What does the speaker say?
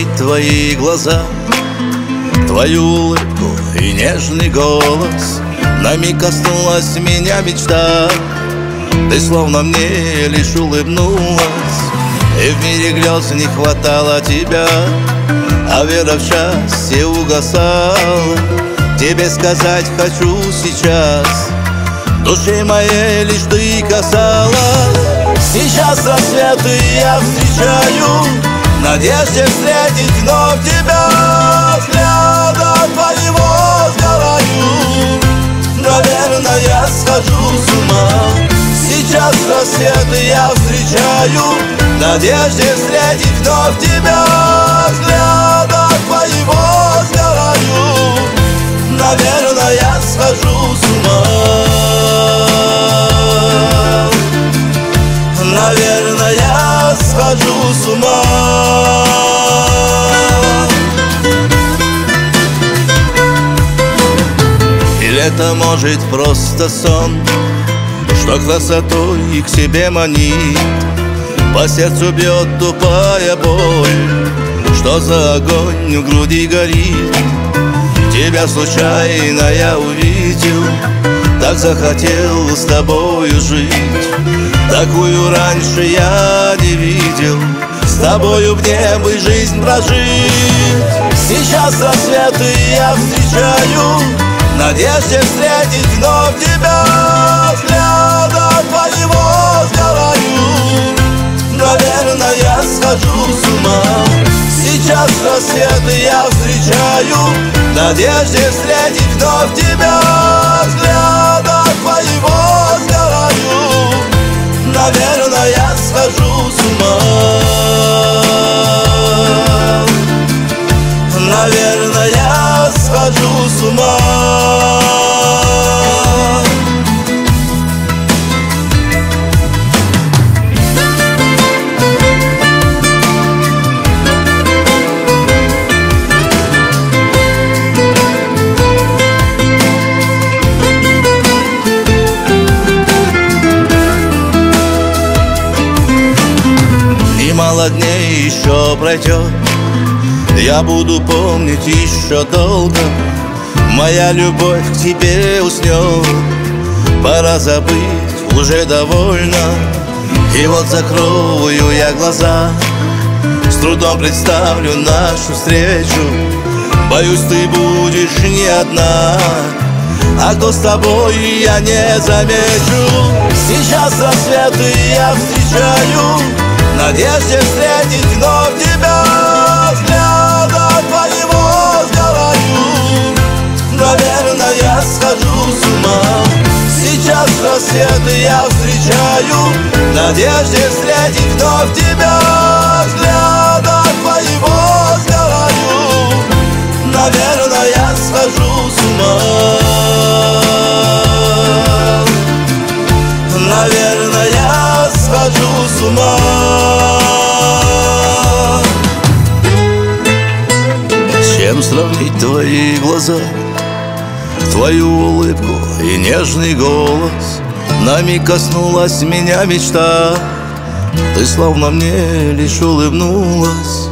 сравнить твои глаза, твою улыбку и нежный голос. На миг коснулась меня мечта, ты словно мне лишь улыбнулась. И в мире грез не хватало тебя, а вера в счастье угасала. Тебе сказать хочу сейчас, души моей лишь ты касалась. Сейчас рассветы я встречаю, в надежде встретить вновь тебя. Взгляда твоего сгораю, наверное, я схожу с ума. Сейчас рассветы я встречаю, в надежде встретить вновь тебя. Взгляда твоего сгораю, наверное, я схожу с ума. Наверное, я схожу с ума. Или это может просто сон, что красотой к себе манит. По сердцу бьет тупая боль, что за огонь в груди горит. Тебя случайно я увидел, так захотел с тобою жить. Такую раньше я не видел, с тобою мне бы жизнь прожить. Сейчас рассветы я встречаю, в надежде встретить вновь тебя. Взгляда твоего сгораю, наверное, я схожу с ума. Сейчас рассветы я встречаю, в надежде встретить вновь тебя. Взгляда твоего сгораю, наверное, я схожу с ума. Наверное, я схожу с ума. Немало дней еще пройдет, я буду помнить еще долго. Моя любовь к тебе уснет, пора забыть, уже довольно. И вот закрою я глаза, с трудом представлю нашу встречу. Боюсь, ты будешь не одна, а кто с тобой, я не замечу. Сейчас рассветы я встречаю, в надежде встретить вновь тебя. Взгляда твоего сгораю, наверное, я схожу с ума. Сейчас рассветы я встречаю, в надежде встретить вновь тебя. Взгляда твоего сгораю, наверное, я схожу с ума. Наверное, я схожу с ума. Чем сравнить твои глаза, твою улыбку и нежный голос? На миг коснулась меня мечта, ты словно мне лишь улыбнулась.